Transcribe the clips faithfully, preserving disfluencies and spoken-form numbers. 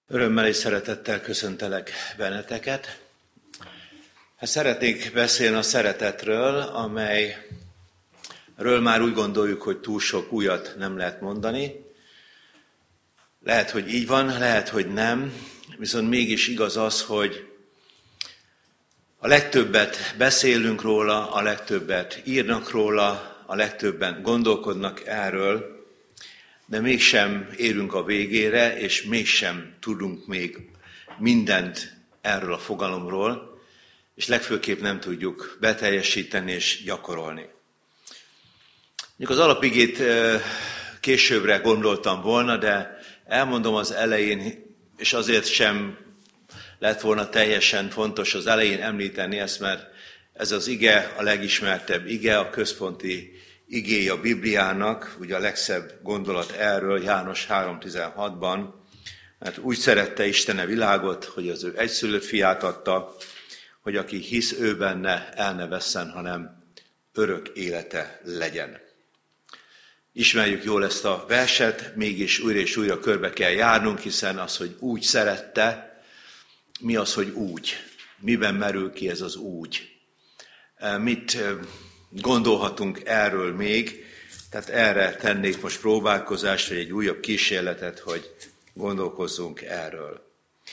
Örömmel és szeretettel köszöntelek benneteket. Hát szeretnék beszélni a szeretetről, amelyről már úgy gondoljuk, hogy túl sok újat nem lehet mondani. Lehet, hogy így van, lehet, hogy nem, viszont mégis igaz az, hogy a legtöbbet beszélünk róla, a legtöbbet írnak róla, a legtöbben gondolkodnak erről, de mégsem érünk a végére, és mégsem tudunk még mindent erről a fogalomról, és legfőképp nem tudjuk beteljesíteni és gyakorolni. Mondjuk az alapigét későbbre gondoltam volna, de elmondom az elején, és azért sem lett volna teljesen fontos az elején említeni ezt, mert ez az ige a legismertebb ige, a központi igéje a Bibliának, ugye a legszebb gondolat erről János három tizenhatban, mert úgy szerette Isten a világot, hogy az ő egyszülött fiát adta, hogy aki hisz ő benne, el ne vesszen, hanem örök élete legyen. Ismerjük jól ezt a verset, mégis újra és újra körbe kell járnunk, hiszen az, hogy úgy szerette, mi az, hogy úgy? Miben merül ki ez az úgy? Mit gondolhatunk erről még, tehát erre tennék most próbálkozást, vagy egy újabb kísérletet, hogy gondolkozzunk erről.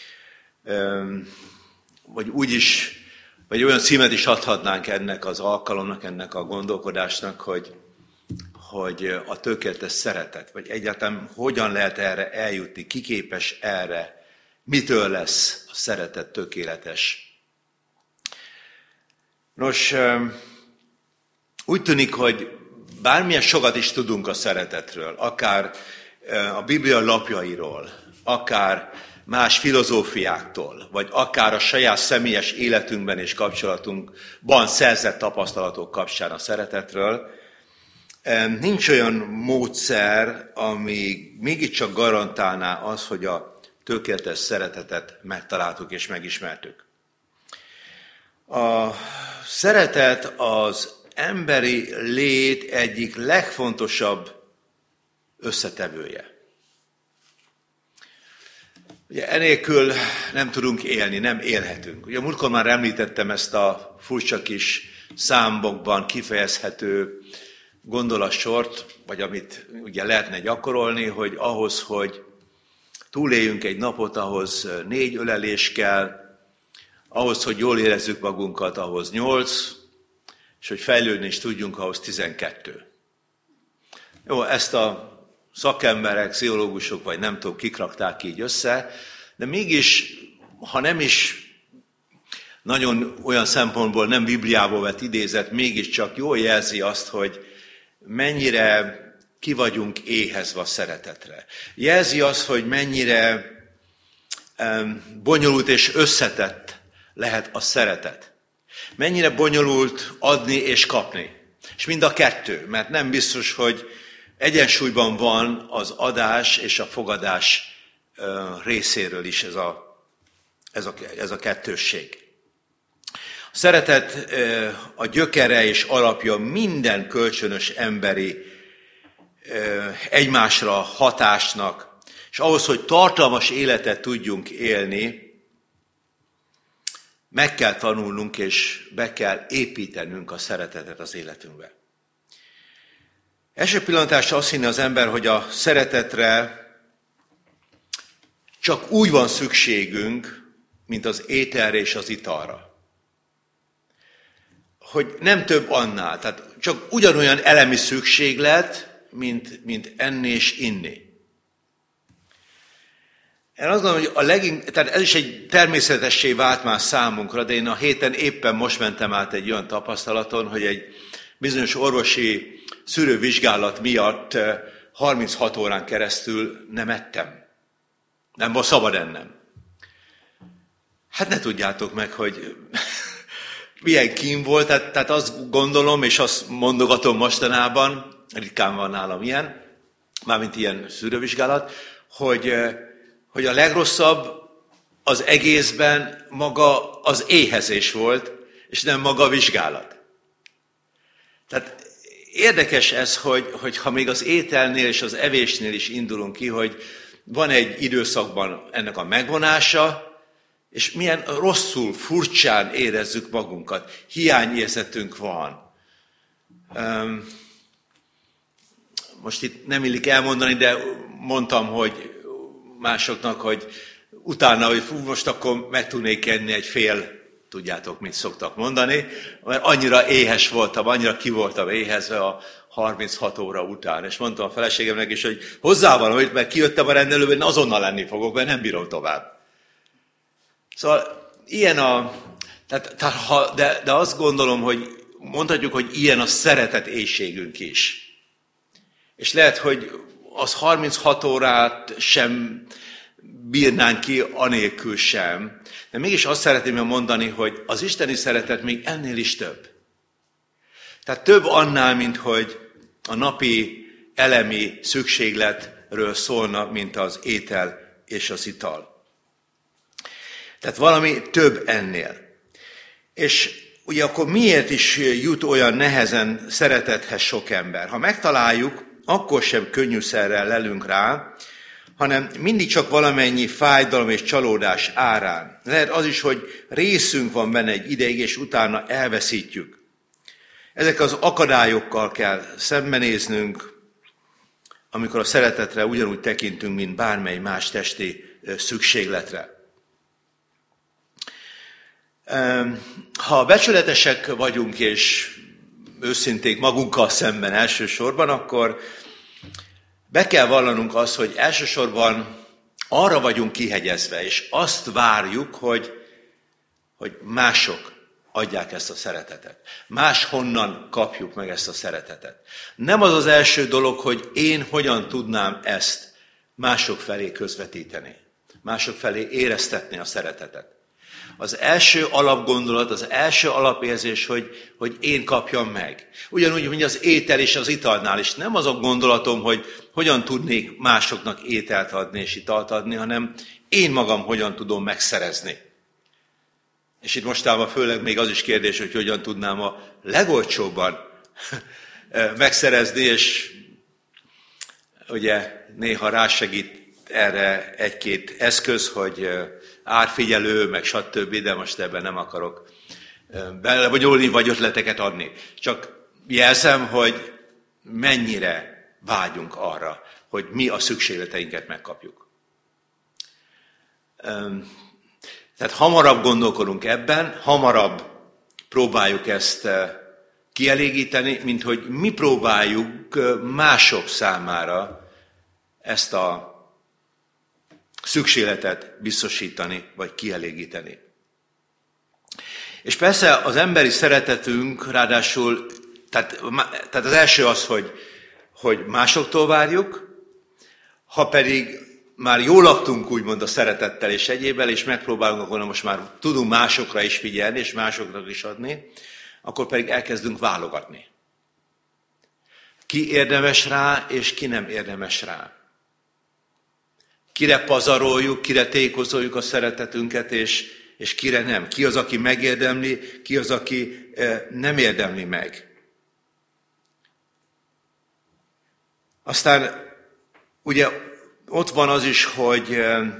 Vagy úgy is, vagy olyan címet is adhatnánk ennek az alkalomnak, ennek a gondolkodásnak, hogy, hogy a tökéletes szeretet, vagy egyáltalán hogyan lehet erre eljutni, ki képes erre, mitől lesz a szeretet tökéletes. Nos, úgy tűnik, hogy bármilyen sokat is tudunk a szeretetről, akár a Biblia lapjairól, akár más filozófiáktól, vagy akár a saját személyes életünkben és kapcsolatunkban szerzett tapasztalatok kapcsán a szeretetről, nincs olyan módszer, ami mégiscsak garantálná az, hogy a tökéletes szeretetet megtaláltuk és megismertük. A szeretet az emberi lét egyik legfontosabb összetevője. Ugye enélkül nem tudunk élni, nem élhetünk. Ugye múltkor már említettem ezt a furcsa kis számokban kifejezhető gondolatsort, vagy amit ugye lehetne gyakorolni, hogy ahhoz, hogy túléljünk egy napot, ahhoz négy ölelés kell, ahhoz, hogy jól érezzük magunkat, ahhoz nyolc, és hogy fejlődni is tudjunk, ahhoz tizenkettő. Jó, ezt a szakemberek, pszichológusok, vagy nem tudom, kik rakták így össze, de mégis, ha nem is nagyon olyan szempontból nem Bibliából vett idézet, mégiscsak jól jelzi azt, hogy mennyire ki vagyunk éhezve a szeretetre. Jelzi azt, hogy mennyire bonyolult és összetett lehet a szeretet. Mennyire bonyolult adni és kapni. És mind a kettő, mert nem biztos, hogy egyensúlyban van az adás és a fogadás részéről is ez a, ez a, ez a kettősség. A szeretet a gyökere és alapja minden kölcsönös emberi egymásra hatásnak, és ahhoz, hogy tartalmas életet tudjunk élni, meg kell tanulnunk és be kell építenünk a szeretetet az életünkbe. Első pillantásra azt hinni az ember, hogy a szeretetre csak úgy van szükségünk, mint az ételre és az italra. Hogy nem több annál, tehát csak ugyanolyan elemi szükséglet, mint, mint enni és inni. Én azt gondolom, hogy a legink, tehát ez is egy természetessé vált már számunkra, de én a héten éppen most mentem át egy olyan tapasztalaton, hogy egy bizonyos orvosi szűrővizsgálat miatt harminchat órán keresztül nem ettem. Nem volt szabad ennem. Hát ne tudjátok meg, hogy milyen kín volt, tehát, tehát azt gondolom, és azt mondogatom mostanában, ritkán van nálam ilyen, mármint ilyen szűrővizsgálat, hogy hogy a legrosszabb az egészben maga az éhezés volt, és nem maga a vizsgálat. Tehát érdekes ez, hogy, hogy ha még az ételnél és az evésnél is indulunk ki, hogy van egy időszakban ennek a megvonása, és milyen rosszul, furcsán érezzük magunkat. Hiányérzetünk van. Most itt nem illik elmondani, de mondtam, hogy másoknak, hogy utána, hogy fú, most akkor meg tudnék enni egy fél, tudjátok, mit szoktak mondani, mert annyira éhes voltam, annyira ki voltam éhezve a harminchat óra után. És mondtam a feleségemnek is, hogy hozzá valamit, mert kijöttem a rendelőben, én azonnal lenni fogok, mert nem bírom tovább. Szóval ilyen a... Tehát, tehát ha, de, de azt gondolom, hogy mondhatjuk, hogy ilyen a szeretet éhségünk is. És lehet, hogy az harminchat órát sem bírnánk ki, anélkül sem. De mégis azt szeretném mondani, hogy az isteni szeretet még ennél is több. Tehát több annál, mint hogy a napi elemi szükségletről szólna, mint az étel és az ital. Tehát valami több ennél. És ugye akkor miért is jut olyan nehezen szeretethez sok ember? Ha megtaláljuk, akkor sem könnyűszerrel lelünk rá, hanem mindig csak valamennyi fájdalom és csalódás árán. Lehet az is, hogy részünk van benne egy ideig, és utána elveszítjük. Ezek az akadályokkal kell szembenéznünk, amikor a szeretetre ugyanúgy tekintünk, mint bármely más testi szükségletre. Ha becsületesek vagyunk, és őszinték magunkkal szemben elsősorban, akkor be kell vallanunk azt, hogy elsősorban arra vagyunk kihegyezve, és azt várjuk, hogy, hogy mások adják ezt a szeretetet. Máshonnan kapjuk meg ezt a szeretetet. Nem az az első dolog, hogy én hogyan tudnám ezt mások felé közvetíteni. Mások felé éreztetni a szeretetet. Az első alapgondolat, az első alapérzés, hogy, hogy én kapjam meg. Ugyanúgy, mint az étel és az italnál is. Nem az a gondolatom, hogy hogyan tudnék másoknak ételt adni és italt adni, hanem én magam hogyan tudom megszerezni. És itt mostában főleg még az is kérdés, hogy hogyan tudnám a legolcsóbban megszerezni, és ugye néha rásegít erre egy-két eszköz, hogy árfigyelő, meg stb., de most ebben nem akarok belebonyolni, vagy ötleteket adni. Csak jelzem, hogy mennyire vágyunk arra, hogy mi a szükségleteinket megkapjuk. Tehát hamarabb gondolkodunk ebben, hamarabb próbáljuk ezt kielégíteni, mint hogy mi próbáljuk mások számára ezt a szükségletet biztosítani, vagy kielégíteni. És persze az emberi szeretetünk ráadásul, tehát, tehát az első az, hogy, hogy másoktól várjuk, ha pedig már jól laktunk úgymond a szeretettel és egyébben, és megpróbálunk, akkor most már tudunk másokra is figyelni, és másoknak is adni, akkor pedig elkezdünk válogatni. Ki érdemes rá, és ki nem érdemes rá. Kire pazaroljuk, kire tékozoljuk a szeretetünket, és, és kire nem. Ki az, aki megérdemli, ki az, aki nem érdemli meg. Aztán ugye ott van az is, hogy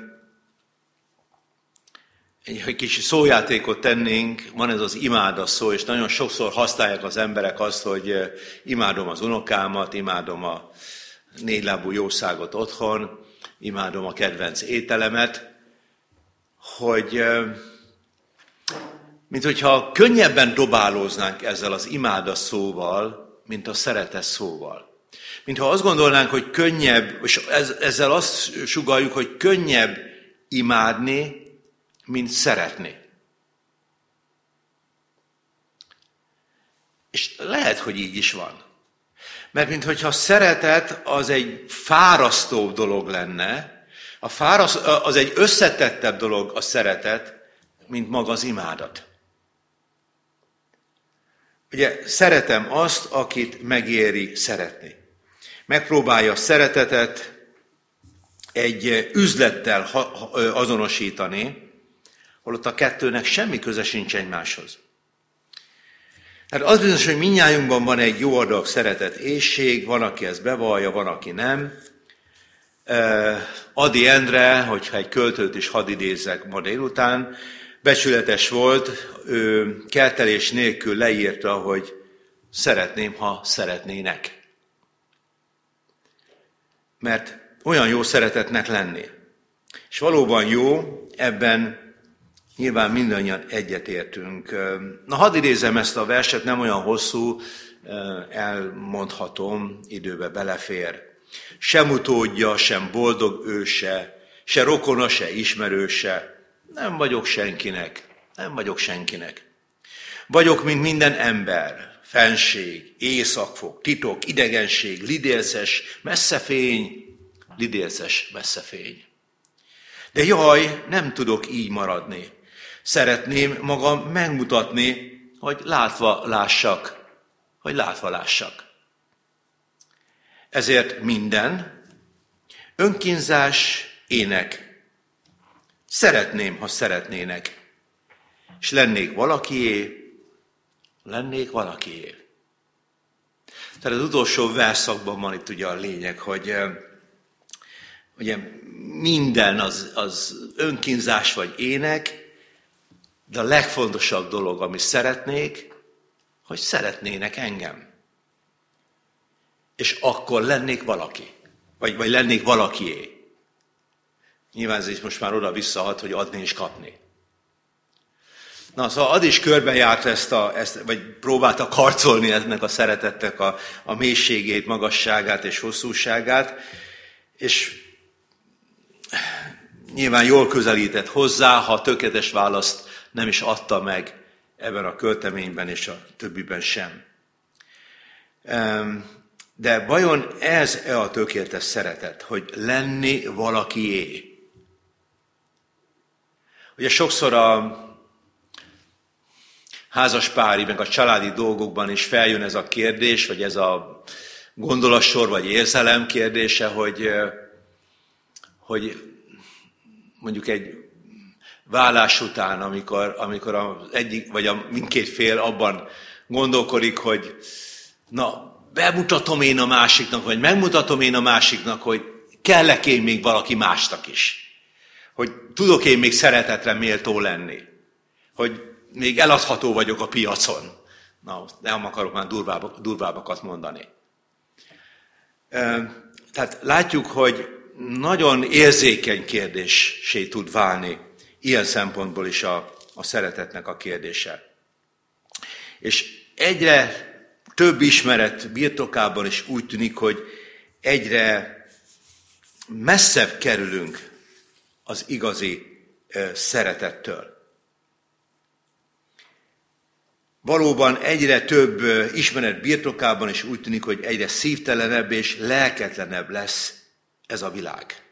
egy kicsi szójátékot tennénk, van ez az imáda szó, és nagyon sokszor használják az emberek azt, hogy imádom az unokámat, imádom a négylábú jószágot otthon, imádom a kedvenc ételemet, hogy mint hogyha könnyebben dobálóznánk ezzel az imáda szóval, mint a szeretet szóval. Mintha azt gondolnánk, hogy könnyebb, és ezzel azt sugalljuk, hogy könnyebb imádni, mint szeretni. És lehet, hogy így is van. Mert mintha a szeretet az egy fárasztó dolog lenne, a fáraszt, az egy összetettebb dolog a szeretet, mint maga az imádat. Ugye szeretem azt, akit megéri szeretni. Megpróbálja a szeretetet egy üzlettel azonosítani, holott a kettőnek semmi köze sincs egymáshoz. Hát az bizonyos, hogy mindnyájunkban van egy jó adag szeretet éhség, van, aki ezt bevallja, van, aki nem, Ady Endre, hogyha egy költőt is hadd idézzek ma délután, becsületes volt, ő keltelés nélkül leírta, hogy szeretném, ha szeretnének. Mert olyan jó szeretetnek lenni. És valóban jó, ebben nyilván mindannyian egyetértünk. Na, hadd idézem ezt a verset, nem olyan hosszú, elmondhatom, időbe belefér. Sem utódja, sem boldog őse, se rokona, se ismerőse. Nem vagyok senkinek, nem vagyok senkinek. Vagyok, mint minden ember, fenség, éjszakfok, titok, idegenség, lidérces, messzefény, lidérces, messzefény. De jaj, nem tudok így maradni. Szeretném magam megmutatni, hogy látva lássak, hogy látva lássak. Ezért minden önkínzás, ének. Szeretném, ha szeretnének. És lennék valakié, lennék valakié. Tehát az utolsó verszakban van itt ugye a lényeg, hogy ugye minden az, az önkínzás vagy ének, de a legfontosabb dolog, amit szeretnék, hogy szeretnének engem. És akkor lennék valaki. Vagy, vagy lennék valakié. Nyilván ez is most már oda visszahat, hogy adni és kapni. Na, szóval Ady is körbejárt ezt, a, ezt vagy próbálta karcolni ennek a szeretetnek a, a mélységét, magasságát és hosszúságát, és nyilván jól közelített hozzá, ha tökéletes választ nem is adta meg ebben a költeményben és a többiben sem. De vajon ez-e a tökéletes szeretet, hogy lenni valakié? Ugye sokszor a házaspári, meg a családi dolgokban is feljön ez a kérdés, vagy ez a gondolatsor, vagy érzelem kérdése, hogy, hogy mondjuk egy válás után, amikor, amikor az egyik, vagy a mindkét fél abban gondolkodik, hogy na, bemutatom én a másiknak, vagy megmutatom én a másiknak, hogy kellek én még valaki másnak is. Hogy tudok én még szeretetre méltó lenni. Hogy még eladható vagyok a piacon. Na, nem akarok már durvább, durvábbakat mondani. Tehát látjuk, hogy nagyon érzékeny kérdéssé tud válni ilyen szempontból is a, a szeretetnek a kérdése. És egyre több ismeret birtokában is úgy tűnik, hogy egyre messzebb kerülünk az igazi szeretettől. Valóban egyre több ismeret birtokában is úgy tűnik, hogy egyre szívtelenebb és lelketlenebb lesz ez a világ.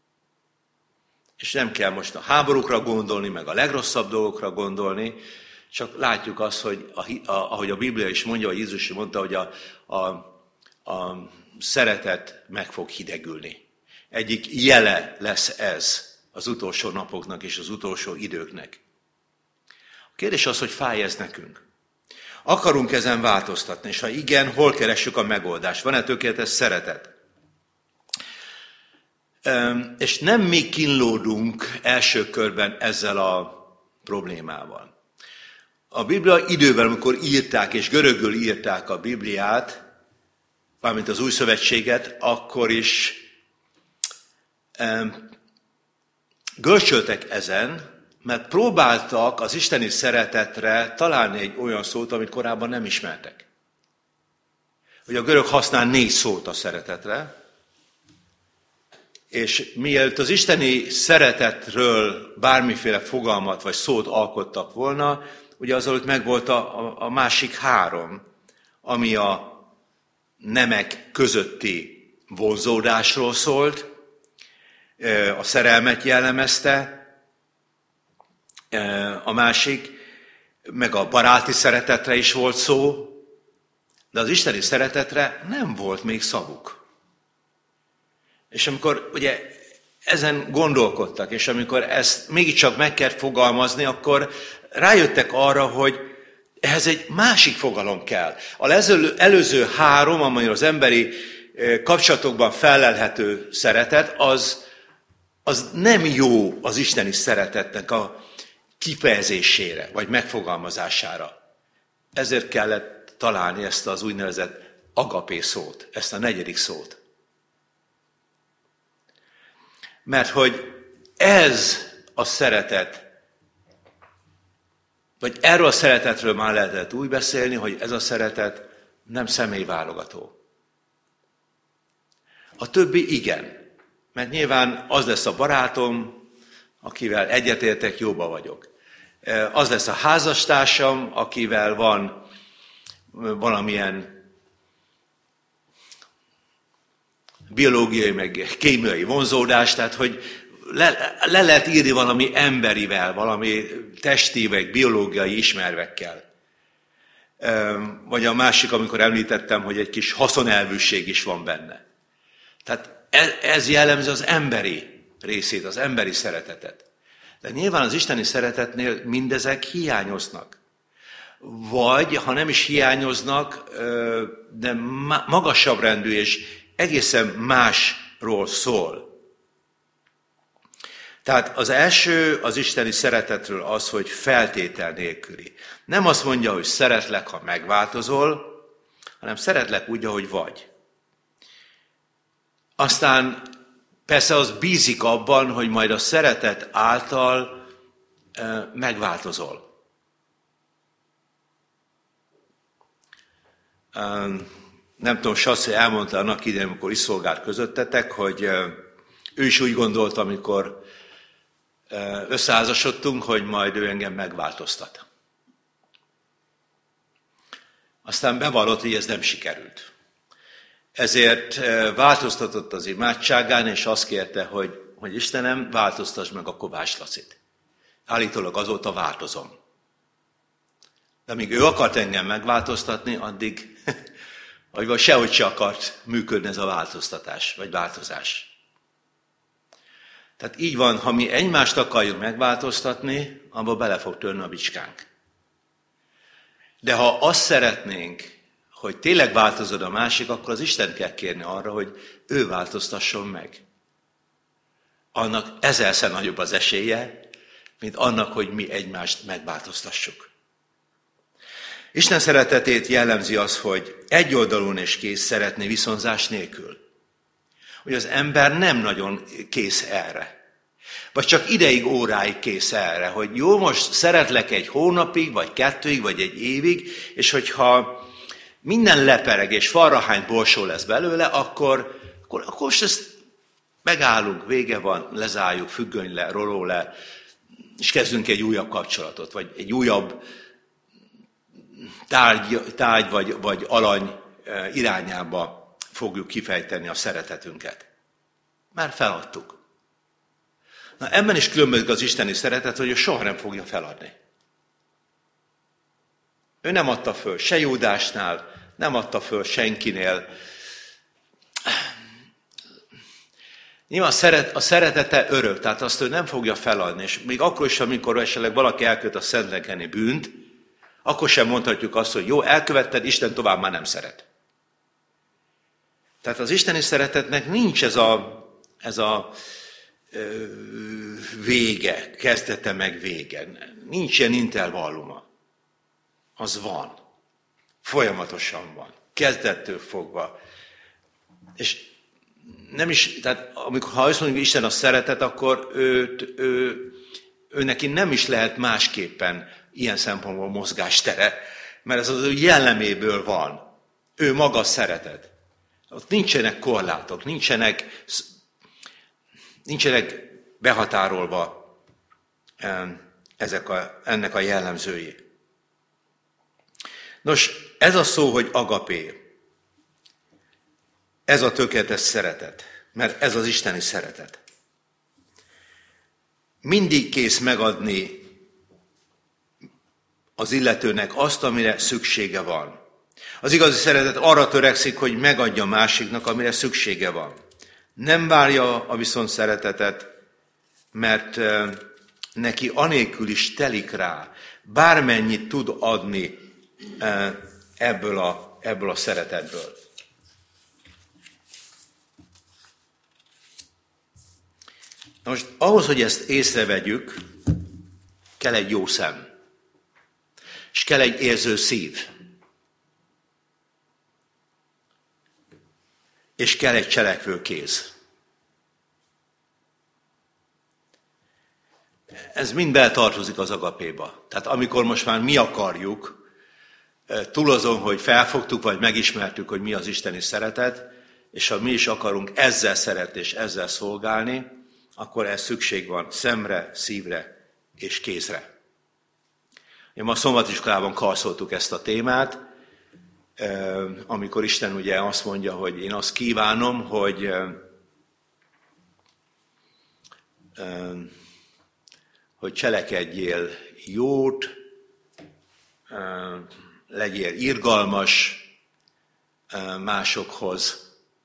És nem kell most a háborúkra gondolni, meg a legrosszabb dolgokra gondolni, csak látjuk azt, hogy a, a, ahogy a Biblia is mondja, hogy Jézus is mondta, hogy a, a, a szeretet meg fog hidegülni. Egyik jele lesz ez az utolsó napoknak és az utolsó időknek. A kérdés az, hogy fáj ez nekünk. Akarunk ezen változtatni, és ha igen, hol keressük a megoldást? Van-e tökéletes szeretet? És nem mi kínlódunk első körben ezzel a problémával. A Biblia időben, amikor írták, és görögül írták a Bibliát, valamint az Új Szövetséget, akkor is görcsöltek ezen, mert próbáltak az isteni szeretetre találni egy olyan szót, amit korábban nem ismertek. Ugye a görög használ négy szót a szeretetre, és mielőtt az isteni szeretetről bármiféle fogalmat vagy szót alkottak volna, ugye az előtt megvolt a, a, a másik három, ami a nemek közötti vonzódásról szólt, a szerelmet jellemezte, a másik, meg a baráti szeretetre is volt szó, de az isteni szeretetre nem volt még szavuk. És amikor ugye ezen gondolkodtak, és amikor ezt mégiscsak meg kell fogalmazni, akkor rájöttek arra, hogy ehhez egy másik fogalom kell. Az előző három, amely az emberi kapcsolatokban fellelhető szeretet, az, az nem jó az isteni szeretetnek a kifejezésére, vagy megfogalmazására. Ezért kellett találni ezt az úgynevezett agapé szót, ezt a negyedik szót. Mert hogy ez a szeretet, vagy erről a szeretetről már lehetett úgy beszélni, hogy ez a szeretet nem személyválogató. A többi igen, mert nyilván az lesz a barátom, akivel egyetértek, jóba vagyok. Az lesz a házastársam, akivel van valamilyen biológiai, meg kémiai vonzódás, tehát hogy le, le lehet írni valami emberivel, valami testi, vagy biológiai ismervekkel. Vagy a másik, amikor említettem, hogy egy kis haszonelvűség is van benne. Tehát ez jellemzi az emberi részét, az emberi szeretetet. De nyilván az isteni szeretetnél mindezek hiányoznak. Vagy, ha nem is hiányoznak, de magasabb rendű és egészen másról szól. Tehát az első az isteni szeretetről az, hogy feltétel nélküli. Nem azt mondja, hogy szeretlek, ha megváltozol, hanem szeretlek úgy, ahogy vagy. Aztán persze az bízik abban, hogy majd a szeretet által e, megváltozol. E, nem tudom, Sasszi elmondta annak idején, amikor is szolgált közöttetek, hogy e, ő is úgy gondolta, amikor e, összeházasodtunk, hogy majd ő engem megváltoztat. Aztán bevallott, hogy ez nem sikerült. Ezért változtatott az imádságán, és azt kérte, hogy, hogy Istenem, változtass meg a Kovács Lacit. Állítólag azóta változom. De amíg ő akart engem megváltoztatni, addig vagy sehogy se akart működni ez a változtatás, vagy változás. Tehát így van, ha mi egymást akarjuk megváltoztatni, abba bele fog törni a bicskánk. De ha azt szeretnénk, hogy tényleg változod a másik, akkor az Isten kell kérni arra, hogy ő változtasson meg. Annak ezerszer nagyobb az esélye, mint annak, hogy mi egymást megváltoztassuk. Isten szeretetét jellemzi az, hogy egyoldalúan és kész szeretni viszonzás nélkül. Hogy az ember nem nagyon kész erre. Vagy csak ideig, óráig kész erre, hogy jó, most szeretlek egy hónapig, vagy kettőig, vagy egy évig, és hogyha minden lepereg és falrahány borsó lesz belőle, akkor, akkor, akkor most ezt megállunk, vége van, lezárjuk, függöny le, roló le, és kezdünk egy újabb kapcsolatot, vagy egy újabb tárgy, tárgy vagy, vagy alany irányába fogjuk kifejteni a szeretetünket. Már feladtuk. Na, ebben is különbözik az isteni szeretet, hogy ő soha nem fogja feladni. Ő nem adta föl se Júdásnál, nem adta föl senkinél. Nyilván a, szeret, a szeretete örök, tehát azt ő nem fogja feladni, és még akkor is, amikor esetleg valaki elkövet a szentlenkeni bűnt, akkor sem mondhatjuk azt, hogy jó, elkövetted, Isten tovább már nem szeret. Tehát az isteni szeretetnek nincs ez a, ez a ö, vége, kezdete meg vége. Nincs ilyen intervalluma. Az van. Folyamatosan van. Kezdettől fogva. És nem is, tehát amikor, ha azt mondjuk, hogy Isten a szeretet, akkor őt, ő, ő neki nem is lehet másképpen ilyen szempontból mozgástere, mert ez az ő jelleméből van. Ő maga szeretet. Ott nincsenek korlátok, nincsenek, nincsenek behatárolva ezek a, ennek a jellemzői. Nos, ez a szó, hogy agapé, ez a tökéletes szeretet, mert ez az isteni szeretet. Mindig kész megadni az illetőnek azt, amire szüksége van. Az igazi szeretet arra törekszik, hogy megadja másiknak, amire szüksége van. Nem várja a viszont szeretetet, mert neki anélkül is telik rá, bármennyit tud adni ebből a, ebből a szeretetből. Na most ahhoz, hogy ezt észrevegyük, kell egy jó szem, és kell egy érző szív, és kell egy cselekvő kéz. Ez mind beletartozik az agapéba. Tehát amikor most már mi akarjuk, túl azon, hogy felfogtuk, vagy megismertük, hogy mi az isteni szeretet, és ha mi is akarunk ezzel szeretni és ezzel szolgálni, akkor ez szükség van szemre, szívre és kézre. Én ma a szombatiskolában karszoltuk ezt a témát, amikor Isten ugye azt mondja, hogy én azt kívánom, hogy hogy cselekedjél jót, legyél irgalmas másokhoz.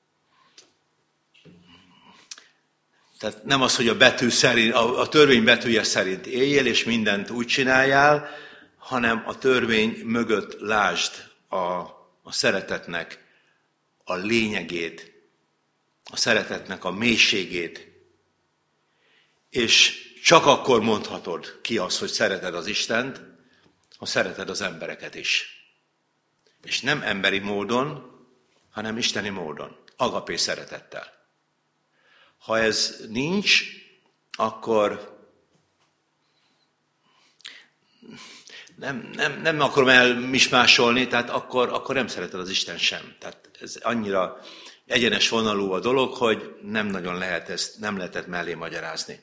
Tehát nem az, hogy a betű szerint, a, a törvény betűje szerint éljél, és mindent úgy csináljál, hanem a törvény mögött lásd a, a szeretetnek a lényegét, a szeretetnek a mélységét. És csak akkor mondhatod ki azt, hogy szereted az Istent, ha szereted az embereket is. És nem emberi módon, hanem isteni módon, agapé szeretettel. Ha ez nincs, akkor nem, nem, nem akarom elmismásolni, tehát akkor, akkor nem szereted az Isten sem. Tehát ez annyira egyenes vonalú a dolog, hogy nem nagyon lehet ezt, nem lehetett mellé magyarázni.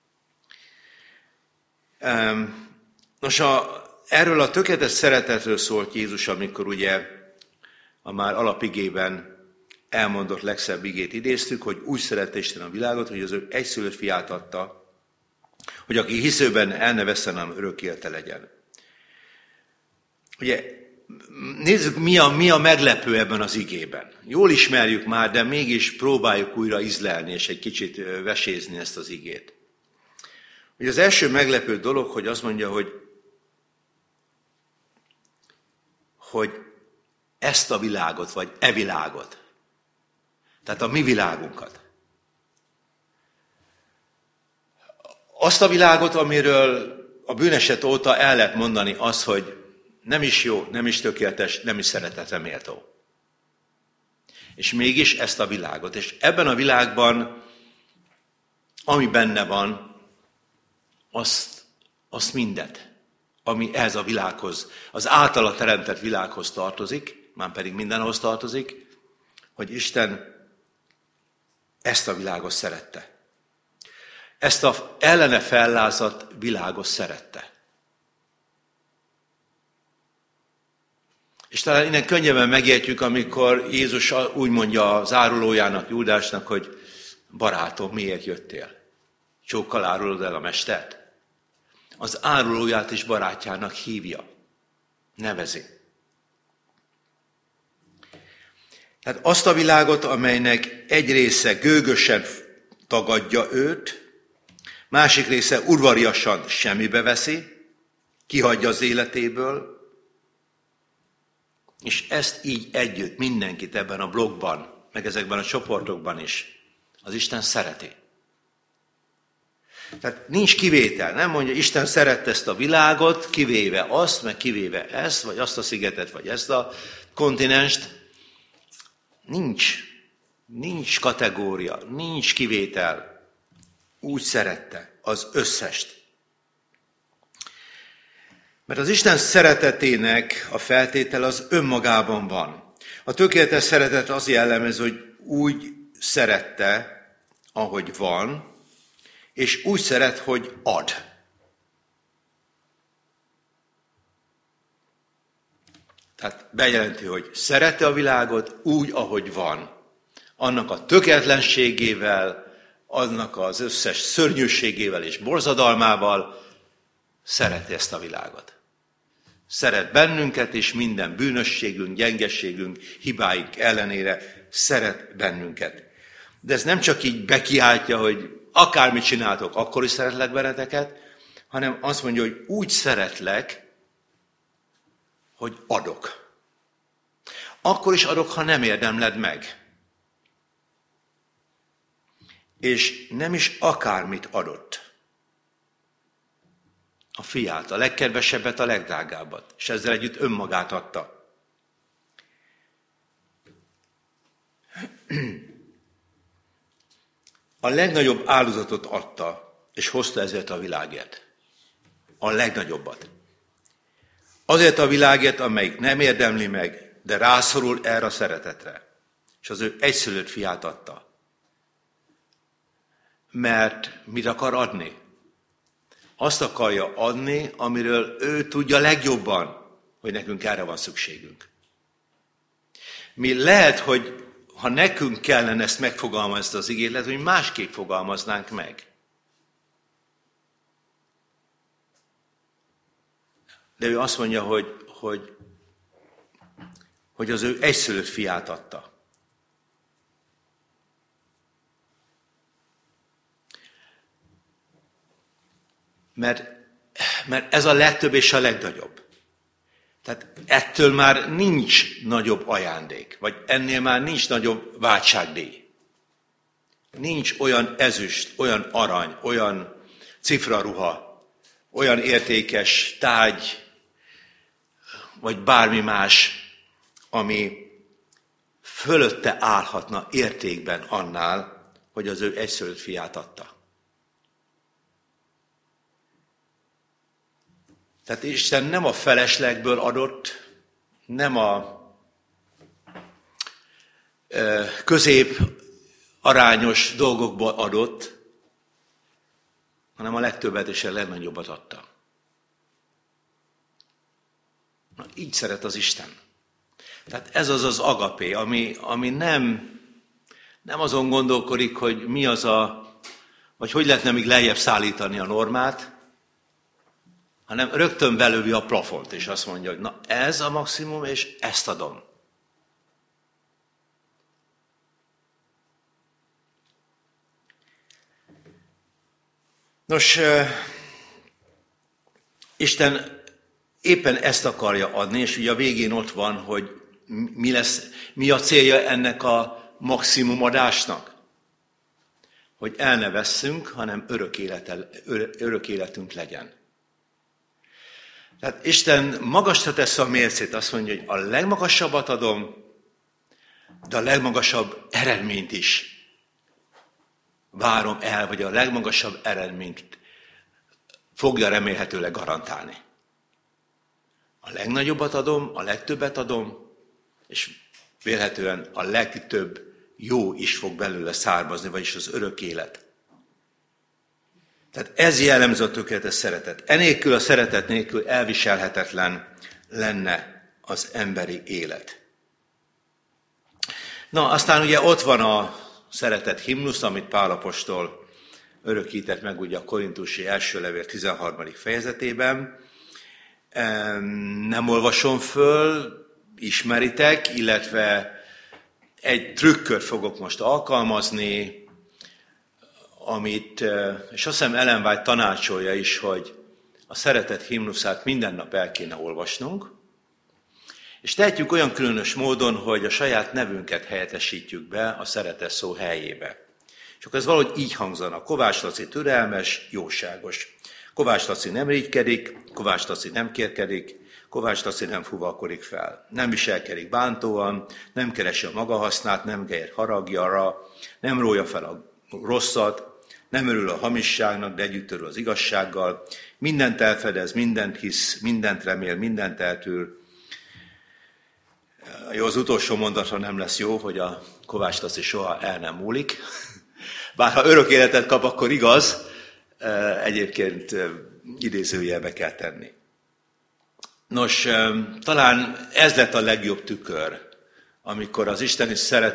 Nos, a, erről a tökéletes szeretetről szólt Jézus, amikor ugye a már alapigében elmondott legszebb igét idéztük, hogy úgy szerette Isten a világot, hogy az ő egyszülött fiát adta, hogy aki hiszőben el ne vesszen, hanem örök élete legyen. Ugye, nézzük, mi a, mi a meglepő ebben az igében. Jól ismerjük már, de mégis próbáljuk újra ízlelni, és egy kicsit vesézni ezt az igét. Ugye az első meglepő dolog, hogy azt mondja, hogy, hogy ezt a világot, vagy e világot, tehát a mi világunkat. Azt a világot, amiről a bűneset óta el lehet mondani az, hogy nem is jó, nem is tökéletes, nem is szeretetre méltó. És mégis ezt a világot. És ebben a világban, ami benne van, azt, azt mindet, ami ehhez a világhoz, az általa teremtett világhoz tartozik, már pedig mindenhoz tartozik, hogy Isten ezt a világot szerette. Ezt az ellene fellázadt világot szerette. És talán innen könnyebben megértjük, amikor Jézus úgy mondja az árulójának, Júdásnak, hogy barátom, miért jöttél? Csókkal árulod el a mestert? Az árulóját is barátjának hívja, nevezi. Tehát azt a világot, amelynek egy része gőgösen tagadja őt, másik része udvariasan semmibe veszi, kihagyja az életéből, és ezt így együtt mindenkit ebben a blogban, meg ezekben a csoportokban is az Isten szereti. Tehát nincs kivétel, nem mondja, Isten szerette ezt a világot, kivéve azt, meg kivéve ezt, vagy azt a szigetet, vagy ezt a kontinenst. Nincs, nincs kategória, nincs kivétel. Úgy szerette az összest. Mert az Isten szeretetének a feltétel az önmagában van. A tökéletes szeretet az jellemez, hogy úgy szerette, ahogy van, és úgy szeret, hogy ad. Tehát bejelenti, hogy szerette a világot úgy, ahogy van. Annak a tökéletlenségével, annak az összes szörnyűségével és borzadalmával szereti ezt a világot. Szeret bennünket, és minden bűnösségünk, gyengességünk, hibáink ellenére szeret bennünket. De ez nem csak így bekiáltja, hogy akármit csináltok, akkor is szeretlek benneteket, hanem azt mondja, hogy úgy szeretlek, hogy adok. Akkor is adok, ha nem érdemled meg. és nem is akármit adott. A fiát, a legkedvesebbet, a legdrágábbat, és ezzel együtt önmagát adta. A legnagyobb áldozatot adta, és hozta ezért a világért. A legnagyobbat. Azért a világért, amelyik nem érdemli meg, de rászorul erre a szeretetre. És az ő egyszülött fiát adta. Mert mit akar adni? Azt akarja adni, amiről ő tudja legjobban, hogy nekünk erre van szükségünk. Mi lehet, hogy ha nekünk kellene ezt megfogalmazni az igét, lehet, hogy másképp fogalmaznánk meg. De ő azt mondja, hogy, hogy, hogy az ő egyszülött fiát adta. Mert, mert ez a legtöbb és a legnagyobb. Tehát ettől már nincs nagyobb ajándék, vagy ennél már nincs nagyobb váltságdíj. Nincs olyan ezüst, olyan arany, olyan cifraruha, olyan értékes tárgy, vagy bármi más, ami fölötte állhatna értékben annál, hogy az ő egyszülött fiát adta. Tehát Isten nem a feleslegből adott, nem a közép arányos dolgokból adott, hanem a legtöbbet és a legnagyobbat adta. Na, így szeret az Isten. Tehát ez az az agapé, ami, ami nem, nem azon gondolkodik, hogy mi az a, vagy hogy lehetne még lejjebb szállítani a normát, hanem rögtön belövi a plafont, és azt mondja, hogy na ez a maximum, és ezt adom. Nos, Isten éppen ezt akarja adni, és ugye a végén ott van, hogy mi lesz, mi a célja ennek a maximum adásnak. Hogy el ne vesszünk, hanem örök, élete, örök életünk legyen. Tehát Isten magasra teszi a mércét, azt mondja, hogy a legmagasabbat adom, de a legmagasabb eredményt is várom el, vagy a legmagasabb eredményt fogja remélhetőleg garantálni. A legnagyobbat adom, a legtöbbet adom, és vélhetően a legtöbb jó is fog belőle származni, vagyis az örök élet. Tehát ez jellemző a tökéletes szeretet. Enélkül a szeretet nélkül elviselhetetlen lenne az emberi élet. Na, aztán ugye ott van a szeretet himnusz, amit Pál apostol örökített meg ugye a Korintusi első levél tizenharmadik fejezetében. Nem olvasom föl, ismeritek, illetve egy trükköt fogok most alkalmazni, amit, és azt hiszem Ellen White tanácsolja is, hogy a szeretet himnuszát minden nap el kéne olvasnunk, és tehetjük olyan különös módon, hogy a saját nevünket helyettesítjük be a szeretet szó helyébe. És akkor ez valahogy így hangzana. Kovács Laci türelmes, jóságos. Kovács Laci nem rígykedik, Kovács Laci nem kérkedik, Kovács Laci nem fuvalkodik fel. Nem viselkedik bántóan, nem keresi a maga hasznát, nem gejer haragjára, nem rója fel a rosszat, nem örül a hamisságnak, de együtt örül az igazsággal. Mindent elfedez, mindent hisz, mindent remél, mindent eltűr. Jó, az utolsó mondatra nem lesz jó, hogy a Kovács Laci soha el nem múlik. Bár ha örök életet kap, akkor igaz, egyébként idézőjelbe kell tenni. Nos, talán ez lett a legjobb tükör, amikor az isteni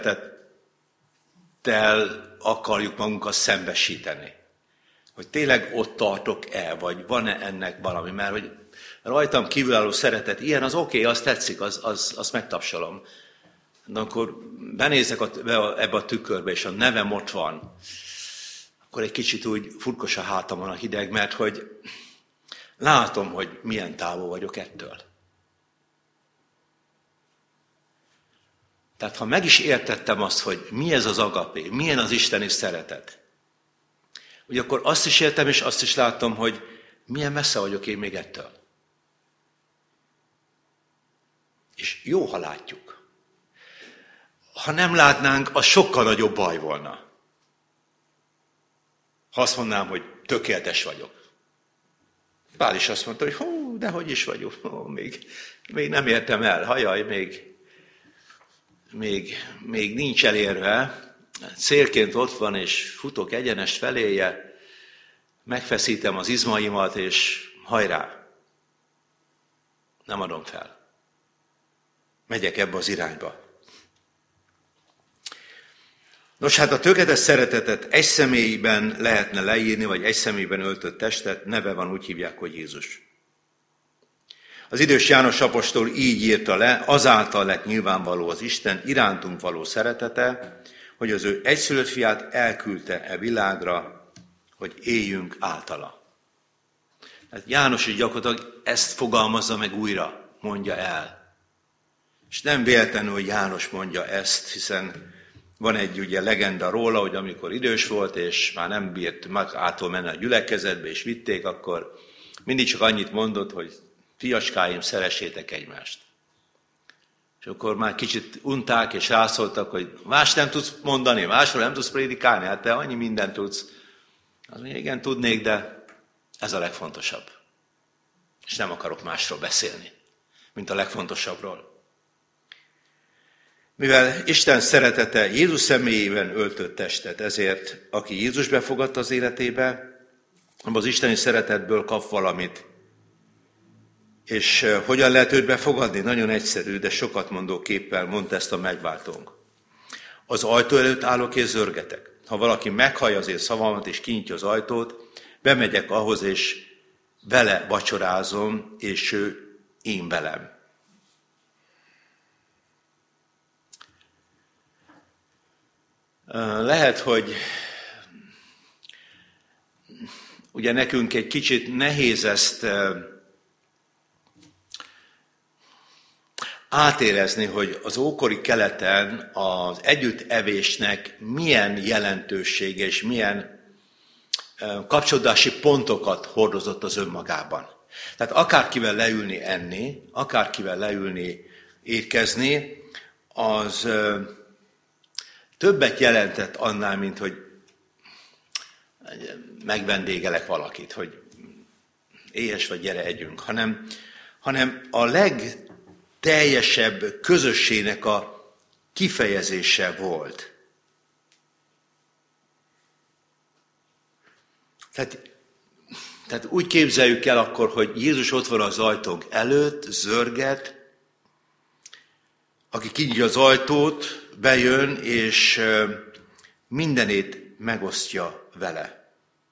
szeretettel akarjuk magunkat szembesíteni. Hogy tényleg ott tartok-e, vagy van-e ennek valami, mert hogy rajtam kívülálló szeretet, ilyen az oké, okay, az tetszik, az, az, azt megtapsolom. De akkor benézek a, ebbe a tükörbe, és a nevem ott van, akkor egy kicsit úgy futkos a hátamon a hideg, mert hogy látom, hogy milyen távol vagyok ettől. Tehát ha meg is értettem azt, hogy mi ez az agapé, milyen az isteni szeretet, hogy akkor azt is értem, és azt is látom, hogy milyen messze vagyok én még ettől. És jó, ha látjuk. Ha nem látnánk, az sokkal nagyobb baj volna. Ha azt mondanám, hogy tökéletes vagyok. Pál is azt mondta, hogy hú, de hogy is vagyok, hú, még, még nem értem el, hajaj, még, még, még nincs elérve. Célként ott van, és futok egyenes feléje, megfeszítem az izmaimat, és hajrá, nem adom fel. Megyek ebbe az irányba. Nos, hát a tökéletes szeretetet egy személyben lehetne leírni, vagy egy személyben öltött testet, neve van, úgy hívják, hogy Jézus. Az idős János apostol így írta le, azáltal lett nyilvánvaló az Isten irántunk való szeretete, hogy az ő egyszülött fiát elküldte e világra, hogy éljünk általa. Hát János is gyakorlatilag ezt fogalmazza meg újra, mondja el. És nem véletlenül, hogy János mondja ezt, hiszen van egy ugye legenda róla, hogy amikor idős volt, és már nem bírt ától menni a gyülekezetbe, és vitték, akkor mindig csak annyit mondott, hogy fiacskáim, szeressétek egymást. És akkor már kicsit unták, és rászóltak, hogy más nem tudsz mondani, másról nem tudsz prédikálni, hát te annyi mindent tudsz. Az mondja, igen, tudnék, de ez a legfontosabb. És nem akarok másról beszélni, mint a legfontosabbról. Mivel Isten szeretete Jézus személyében öltött testet, ezért aki Jézus befogadta az életébe, abban az isteni szeretetből kap valamit. És hogyan lehet őt befogadni? Nagyon egyszerű, de sokat mondó képpel mondta ezt a megváltónk. Az ajtó előtt állok és zörgetek. Ha valaki meghallja az én szavamat és kinyitja az ajtót, bemegyek ahhoz, és vele vacsorázom, és ő én velem. Lehet, hogy ugye nekünk egy kicsit nehéz ezt átérezni, hogy az ókori keleten az együttevésnek milyen jelentősége és milyen kapcsolódási pontokat hordozott az önmagában. Tehát akárkivel leülni enni, akárkivel leülni étkezni, az többet jelentett annál, mint hogy megvendégelek valakit, hogy éhes vagy, gyere együnk, hanem, hanem a legteljesebb közösségnek a kifejezése volt. Tehát, tehát úgy képzeljük el akkor, hogy Jézus ott van az ajtónk előtt, zörget, aki kinyitja az ajtót, bejön, és mindenét megosztja vele.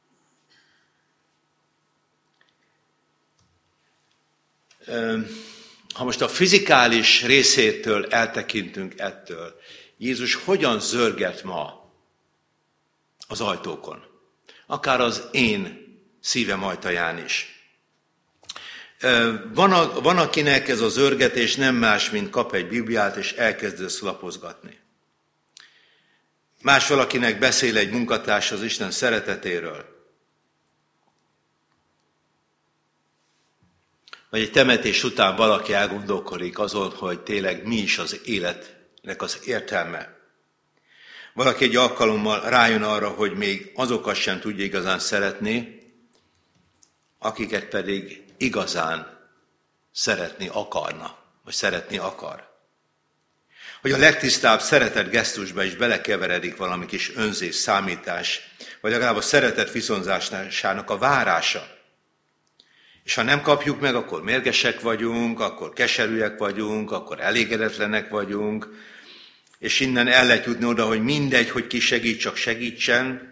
Ha most a fizikális részétől eltekintünk ettől, Jézus hogyan zörget ma az ajtókon? Akár az én szívem ajtaján is. Van, a, van akinek ez a zörgetés nem más, mint kap egy Bibliát, és elkezd ezt lapozgatni. Más valakinek beszél egy munkatárs az Isten szeretetéről. Vagy egy temetés után valaki elgondolkodik azon, hogy tényleg mi is az életnek az értelme. Valaki egy alkalommal rájön arra, hogy még azokat sem tudja igazán szeretni, akiket pedig igazán szeretni akarna, vagy szeretni akar. Hogy a legtisztább szeretet gesztusba is belekeveredik valami kis önzés, számítás, vagy legalább a szeretet viszonzásának a várása. És ha nem kapjuk meg, akkor mérgesek vagyunk, akkor keserűek vagyunk, akkor elégedetlenek vagyunk, és innen el lehet jutni oda, hogy mindegy, hogy ki segít, csak segítsen.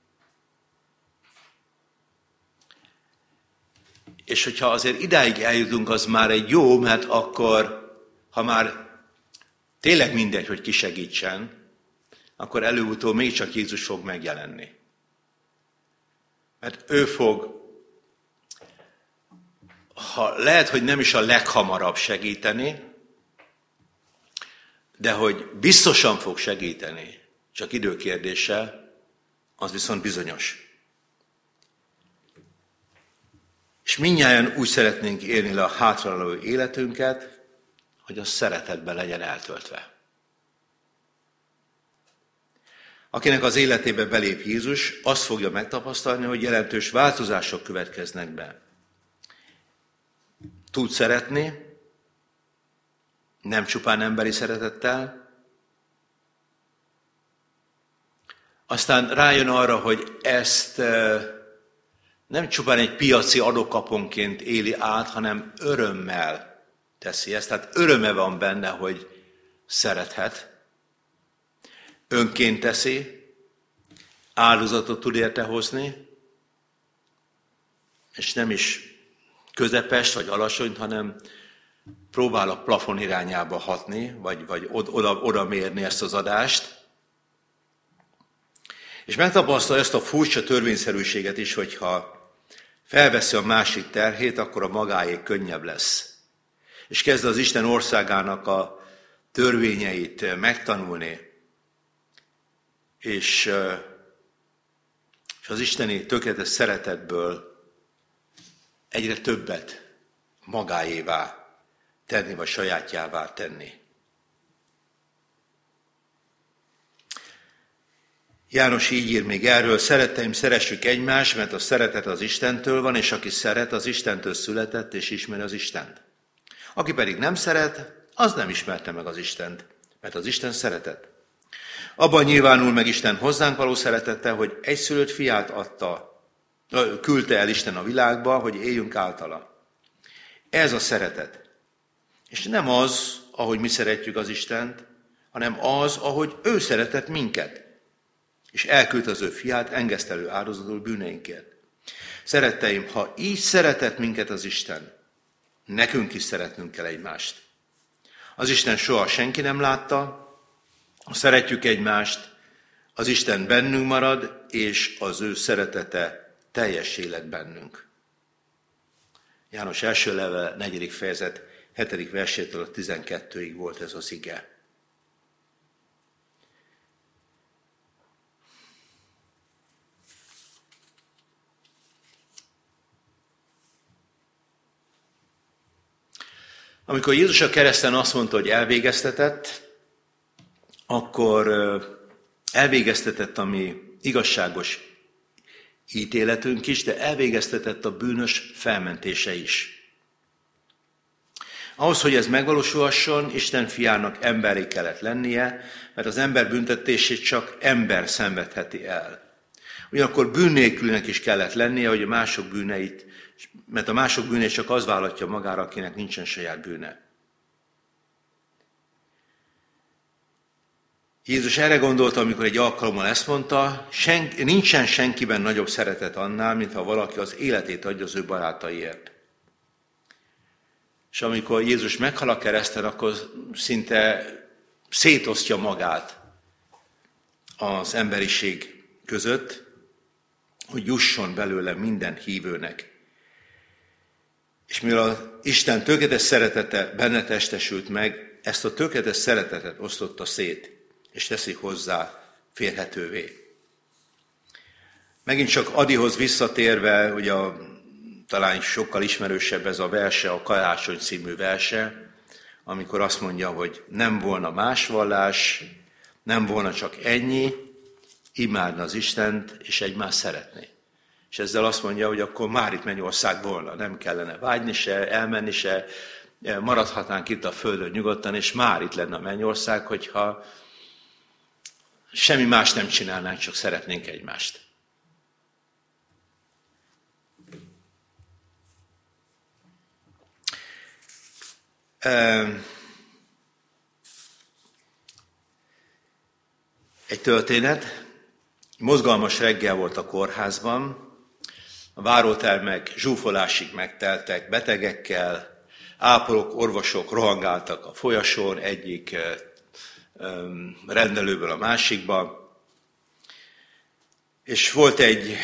És hogyha azért idáig eljutunk, az már egy jó, mert akkor, ha már tényleg mindegy, hogy ki segítsen, akkor előutóbb mégiscsak Jézus fog megjelenni. Mert ő fog, ha lehet, hogy nem is a leghamarabb segíteni, de hogy biztosan fog segíteni, csak időkérdése, az viszont bizonyos. És mindnyájan úgy szeretnénk élni le a hátralévő életünket, hogy a szeretetben legyen eltöltve. Akinek az életébe belép Jézus, azt fogja megtapasztalni, hogy jelentős változások következnek be. Tud szeretni, nem csupán emberi szeretettel, aztán rájön arra, hogy ezt nem csupán egy piaci adókaponként éli át, hanem örömmel teszi ezt. Tehát öröme van benne, hogy szerethet. Önként teszi, áldozatot tud érte hozni, és nem is közepes vagy alacsony, hanem próbál a plafon irányába hatni, vagy, vagy oda, oda mérni ezt az adást. És megtapasztalja ezt a furcsa törvényszerűséget is, hogyha felveszi a másik terhét, akkor a magáé könnyebb lesz. És kezd az Isten országának a törvényeit megtanulni, és, és az isteni tökéletes szeretetből egyre többet magáévá tenni, vagy sajátjává tenni. János így ír még erről: szeretteim, szeressük egymást, mert a szeretet az Istentől van, és aki szeret, az Istentől született, és ismeri az Istent. Aki pedig nem szeret, az nem ismerte meg az Istent, mert az Isten szeretet. Abban nyilvánul meg Isten hozzánk való szeretete, hogy egyszülött fiát adta, küldte el Isten a világba, hogy éljünk általa. Ez a szeretet. És nem az, ahogy mi szeretjük az Istent, hanem az, ahogy ő szeretett minket, és elküldte az ő fiát engesztelő áldozatul bűneinkért. Szeretteim, ha így szeretett minket az Isten, nekünk is szeretnünk kell egymást. Az Isten soha senki nem látta, ha szeretjük egymást, az Isten bennünk marad, és az ő szeretete teljes élet bennünk. János első levele, negyedik fejezet, hetedik versétől a tizenkettőig volt ez az ige. Amikor Jézus a kereszten azt mondta, hogy elvégeztetett, akkor elvégeztetett a mi igazságos ítéletünk is, de elvégeztetett a bűnös felmentése is. Ahhoz, hogy ez megvalósulhasson, Isten fiának emberi kellett lennie, mert az ember büntetését csak ember szenvedheti el. Ugyanakkor bűn nélkülnek is kellett lennie, hogy a mások bűneit, mert a mások bűnét csak az vállalja magára, akinek nincsen saját bűne. Jézus erre gondolta, amikor egy alkalommal ezt mondta: senki, nincsen senkiben nagyobb szeretet annál, mintha valaki az életét adja az ő barátaiért. És amikor Jézus meghal a kereszten, akkor szinte szétosztja magát az emberiség között, hogy jusson belőle minden hívőnek. És mivel az Isten tökéletes szeretete benne testesült meg, ezt a tökéletes szeretetet osztotta szét, és teszi hozzá férhetővé. Megint csak Adihoz visszatérve, ugye a, talán sokkal ismerősebb ez a verse, a Karácsony című verse, amikor azt mondja, hogy nem volna más vallás, nem volna csak ennyi, imádna az Istent, és egymást szeretné. És ezzel azt mondja, hogy akkor már itt mennyország volna, nem kellene vágyni se, elmenni se, maradhatnánk itt a földön nyugodtan, és már itt lenne a mennyország, hogyha semmi más nem csinálnánk, csak szeretnénk egymást. Egy történet. Mozgalmas reggel volt a kórházban, a várótermek zsúfolásig megteltek betegekkel, ápolók, orvosok rohangáltak a folyosón, egyik rendelőből a másikba, és volt egy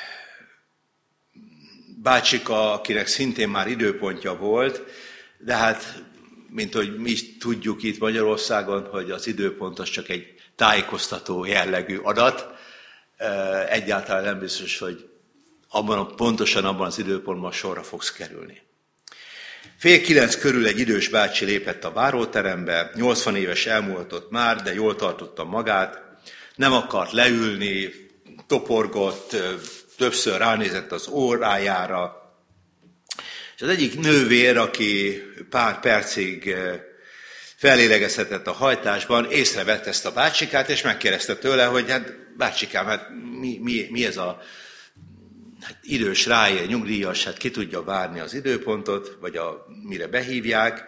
bácsika, akinek szintén már időpontja volt, de hát, mint hogy mi tudjuk itt Magyarországon, hogy az időpont az csak egy tájékoztató jellegű adat, egyáltalán nem biztos, hogy abban a, pontosan abban az időpontban sorra fogsz kerülni. Fél kilenc körül egy idős bácsi lépett a váróterembe, nyolcvan éves elmúltott már, de jól tartotta magát, nem akart leülni, toporgott, többször ránézett az órájára, és az egyik nővér, aki pár percig fellélegezhetett a hajtásban, észrevette ezt a bácsikát, és megkérdezte tőle, hogy hát bácsikám, hát mi, mi, mi ez a hát idős ráér, nyugdíjas, hát ki tudja várni az időpontot, vagy a, mire behívják.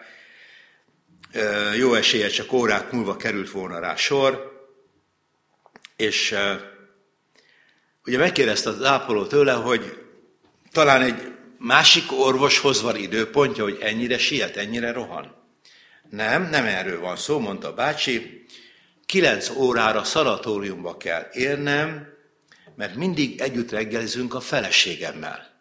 Jó esélye csak órák múlva került volna rá sor, és ugye megkérdezte az ápoló tőle, hogy talán egy másik orvoshoz van időpontja, hogy ennyire siet, ennyire rohan. Nem, nem erről van szó, mondta a bácsi. Kilenc órára szanatóriumba kell érnem, mert mindig együtt reggelizünk a feleségemmel.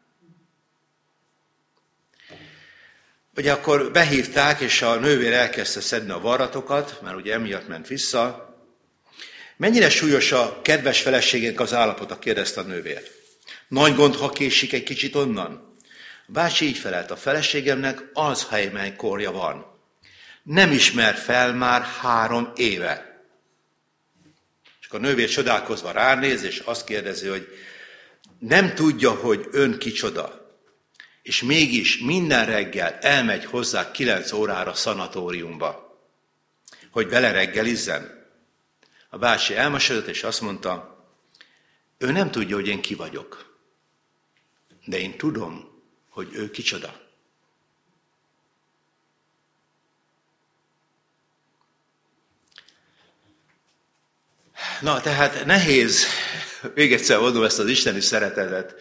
Ugye akkor behívták, és a nővér elkezdte szedni a varratokat, mert ugye emiatt ment vissza. Mennyire súlyos a kedves feleségének az állapota, kérdezte a nővér. Nagy gond, ha késik egy kicsit onnan? A bácsi így felelt, a feleségemnek Alzheimer-korja van. Nem ismer fel már három éve. És a nővér csodálkozva ránéz, és azt kérdezi, hogy nem tudja, hogy ön kicsoda. És mégis minden reggel elmegy hozzá kilenc órára szanatóriumba, hogy vele reggelizzen. A bácsi elmosodott, és azt mondta, ő nem tudja, hogy én ki vagyok. De én tudom, hogy ő kicsoda. Na, tehát nehéz, még egyszer mondom ezt az isteni szeretetet,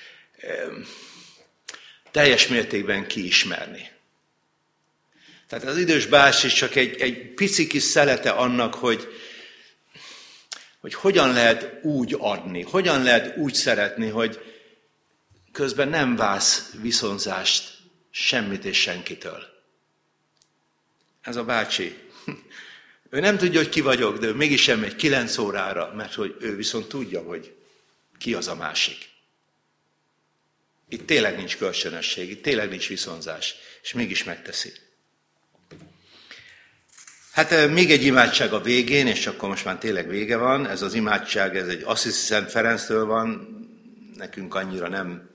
teljes mértékben kiismerni. Tehát az idős bácsi csak egy, egy pici kis szelete annak, hogy, hogy hogyan lehet úgy adni, hogyan lehet úgy szeretni, hogy közben nem vársz viszonzást semmit és senkitől. Ez a bácsi. Ő nem tudja, hogy ki vagyok, de ő mégis sem megy kilenc órára, mert hogy ő viszont tudja, hogy ki az a másik. Itt tényleg nincs kölcsönösség, itt tényleg nincs viszonzás, és mégis megteszi. Hát még egy imádság a végén, és akkor most már tényleg vége van. Ez az imádság, ez egy Assisi Szent Ferenctől van, nekünk annyira nem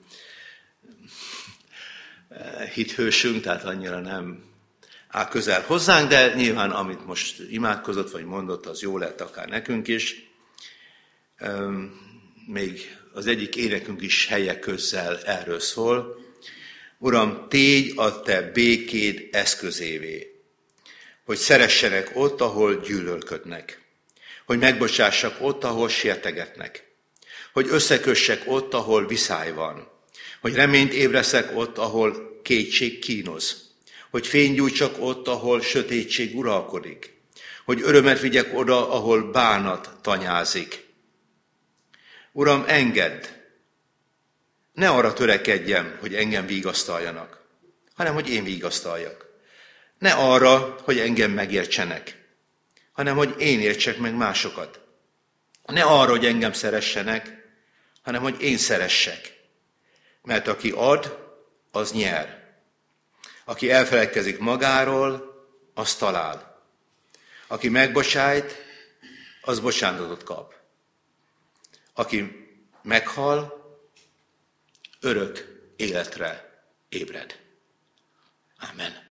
hithősünk, tehát annyira nem áll közel hozzánk, de nyilván amit most imádkozott, vagy mondott, az jó lett akár nekünk is. Még az egyik énekünk is helye közzel erről szól. Uram, tégy a te békéd eszközévé, hogy szeressenek ott, ahol gyűlölködnek, hogy megbocsássak ott, ahol sértegetnek, hogy összekössek ott, ahol viszály van, hogy reményt ébreszek ott, ahol kétség kínoz, hogy fény gyújtsak ott, ahol sötétség uralkodik, hogy örömet vigyek oda, ahol bánat tanyázik. Uram, engedd, ne arra törekedjem, hogy engem vigasztaljanak, hanem hogy én vigasztaljak. Ne arra, hogy engem megértsenek, hanem hogy én értsek meg másokat. Ne arra, hogy engem szeressenek, hanem hogy én szeressek. Mert aki ad, az nyer. Aki elfeledkezik magáról, az talál. Aki megbocsájt, az bocsánatot kap. Aki meghal, örök életre ébred. Amen.